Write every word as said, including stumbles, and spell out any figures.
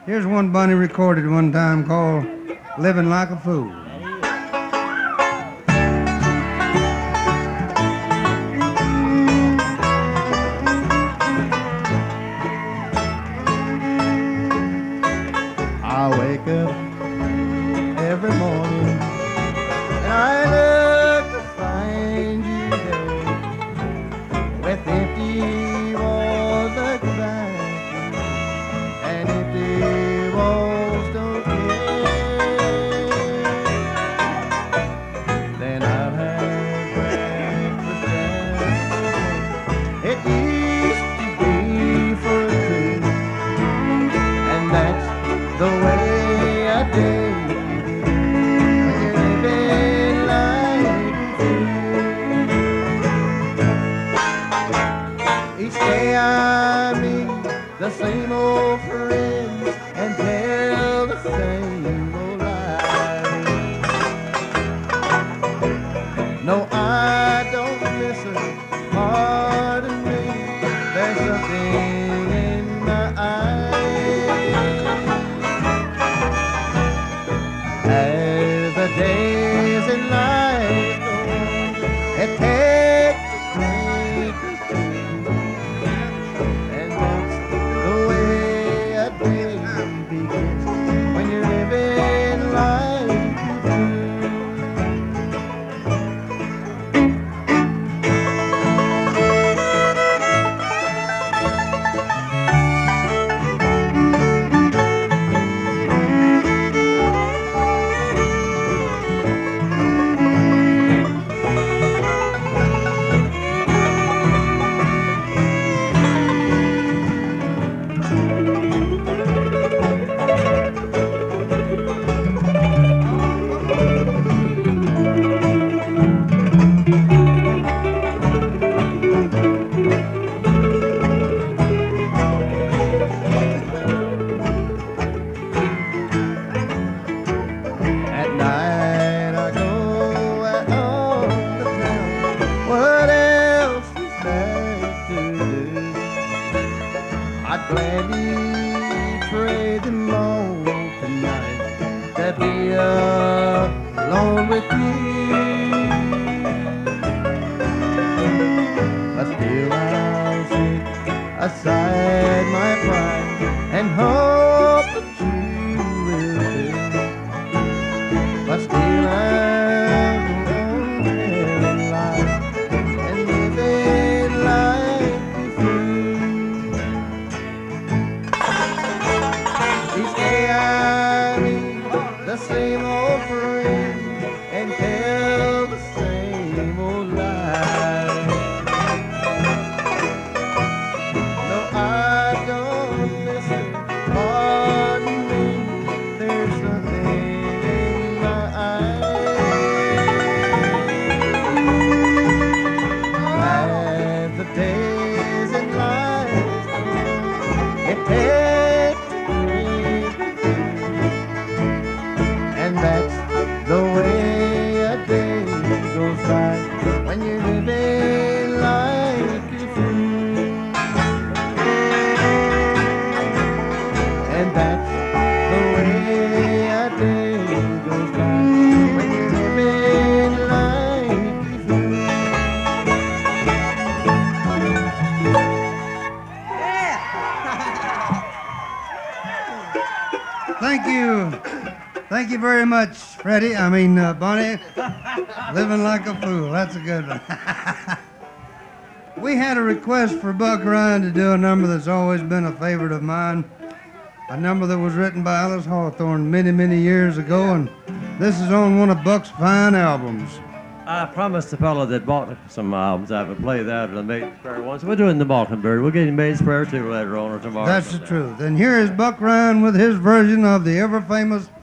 Here's one Bunny recorded one time called Living Like a Fool. I wake up every morning and I look to find you there with empty walls that back and empty walls don't care. Then I'll have breakfast just the way it used to be for a coup, and that's the way I do. Living like a fool. Each day I meet the same old friends and tell the same old lies. No, I don't miss a part of me. There's something in my eyes. As the days in life go on, it takes a drink or two, and that's the way a day begins when you're living like a fool. At night I go out on the town. What else is there to do? I'd gladly trade them all tonight to be alone with you. But still I'll set aside my pride and hope that you will do. But still I'm living life and living like a fool. Each day I meet the same old friend and tell the same old lies. No, I don't miss it. Pardon me, there's something in my eyes. As the days and nights go on, it takes a drink or two, and that's the way a day goes by when you're living like a fool. And that's the way a day goes by when you're living like a fool. Thank you. Thank you very much, Freddie. I mean, uh, Bunny. Living like a fool. That's a good one. We had a request for Buck Ryan to do a number that's always been a favorite of mine. A number that was written by Alice Hawthorne many, many years ago, and this is on one of Buck's fine albums. I promised the fellow that bought some albums I would play that or the Maid's Prayer once. We're doing the Mockingbird. We're getting Maid's Prayer too later on or tomorrow. That's the sometime. truth. And here is Buck Ryan with his version of the ever famous